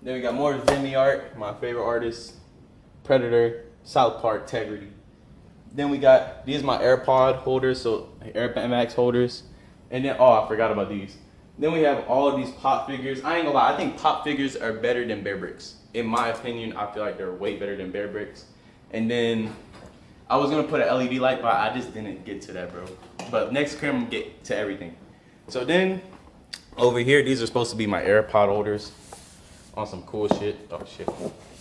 Then we got more Vimy art, my favorite artist, Predator, South Park, Tegrity. Then we got, these are my AirPod holders, so AirMax holders. And then, oh, I forgot about these. Then we have all of these pop figures. I ain't gonna lie, I think pop figures are better than Bear Bricks. In my opinion, I feel like they're way better than Bear Bricks. And then, I was gonna put an LED light, but I just didn't get to that, bro. But next crib, I'm gonna get to everything. So then, over here, these are supposed to be my AirPod holders on some cool shit. Oh shit.